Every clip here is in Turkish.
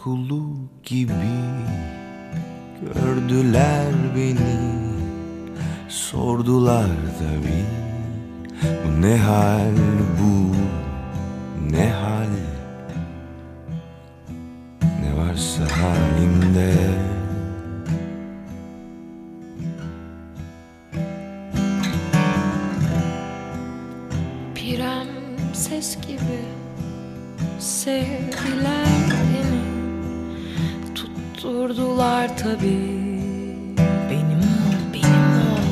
kulu gibi gördüler beni. Sordular tabii, bu ne hal, bu ne hal, ne varsa halimde. Prenses gibi sevdiler beni, tutturdular tabii. Benim ol, benim ol,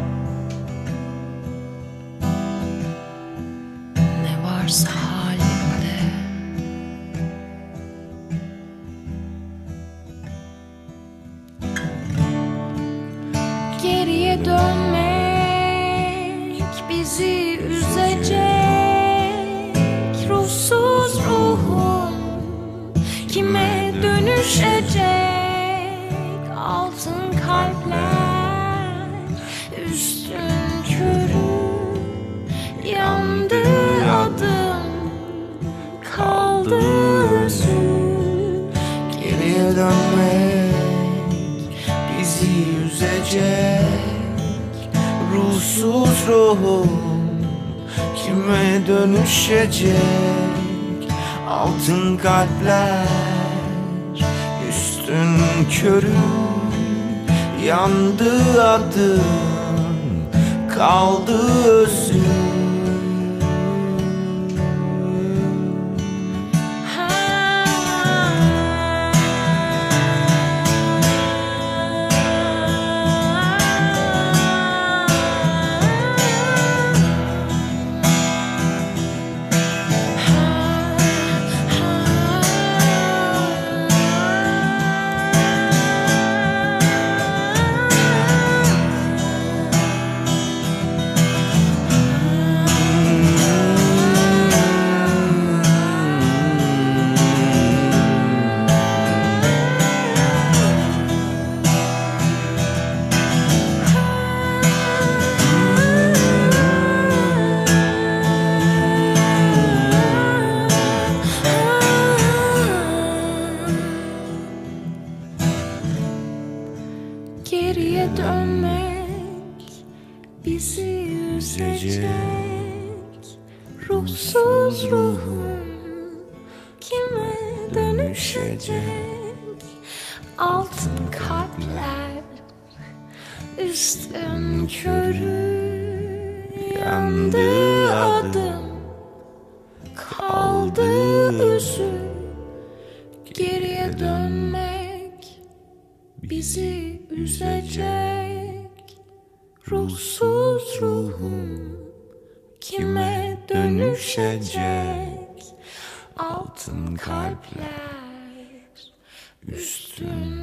ne varsa halimde. Geriye dönmek bizi üzecek. Ruhsuz ruhum kime dönüşecek? Altın kalpler üstün körü, yandı adım, kaldı özüm. Geriye dönmek bizi üzecek. Ruhsuz ruhum kime dönüşecek? Altın kalpler üstün körü, yandı adım, kaldı özüm. Geriye dönmek bizi üzecek. Ruhsuz ruhum kime dönüşecek? Altın kalpler üstün körü, yandı adım, kaldı özüm. Geriye dönmek bizi üzecek. Ruhsuz ruhum kime dönüşecek? Altın kalpler üstün